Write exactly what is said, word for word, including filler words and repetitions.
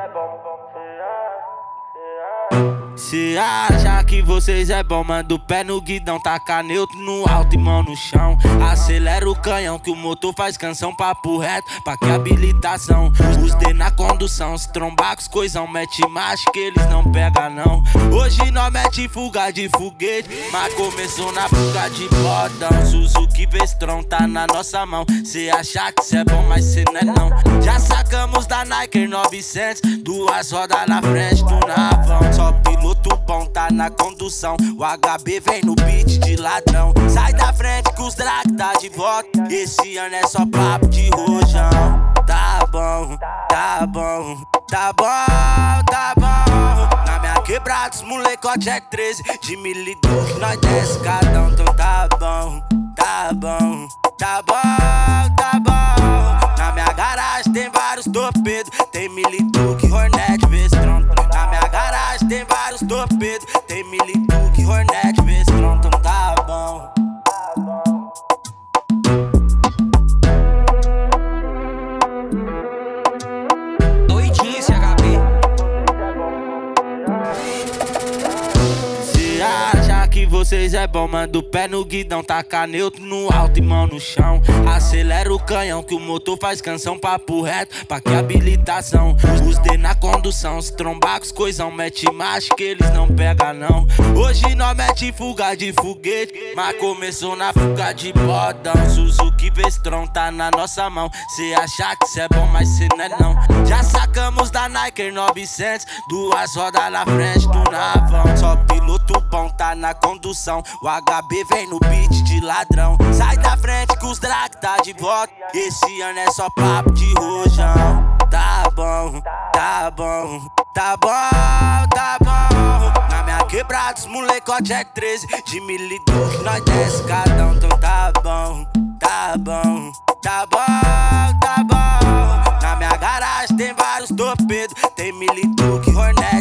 Se acha que vocês é bom, manda o pé no guidão, taca neutro no alto e mão no chão. Acelera o canhão que o motor faz canção, papo reto, pra que habilitação. Os D na condução, se trombar com os coisão, mete macho que eles não pegam não. Hoje nós mete fuga de foguete, mas começou na fuga de botão. Suzuki Vestron tá na nossa mão. Cê acha que cê é bom, mas cê não é não. Já sacamos da Nike novecentos, duas rodas na frente do navão. Só piloto bom tá na condução, o H B vem no beat de ladrão. Sai da frente que os drag tá de volta, esse ano é só papo de rojão. Tá bom, tá bom, tá bom, tá bom. Na minha quebrada os molecote é treze, de milidor nós desce cada um. Então tá bom, tá bom, tá bom, tá bom. Na minha garagem tem vários torpedos, tem Milituque, Hornet, Vestron. Na minha garagem tem vários torpedos, tem Milituque, Hornet, Vestron. Então tá bom. Doidinho esse H B. Se acha que vocês é bom, manda o pé no guidão, taca neutro no alto e mão no chão. Acelera o canhão que o motor faz canção, papo reto, pra que habilitação. Os D na condução, se trombar com os coisão, mete macho que eles não pegam não. Hoje nós mete fuga de foguete, mas começou na fuga de botão. Suzuki Vestron tá na nossa mão. Cê acha que cê é bom, mas cê não é não. Já sacamos da Nike novecentos, duas rodas na frente do navão. Só piloto bom tá na condução, o H B vem no beat de ladrão. Sai da frente que os drag tá de volta, esse ano é só papo de rojão. Tá bom, tá bom, tá bom, tá bom. Na minha quebrada os molecote é treze, de milidor nós desce cada um. Então tá bom, tá bom, tá bom, tá bom. Na minha garagem tem vários torpedos, tem Milituque, Hornet,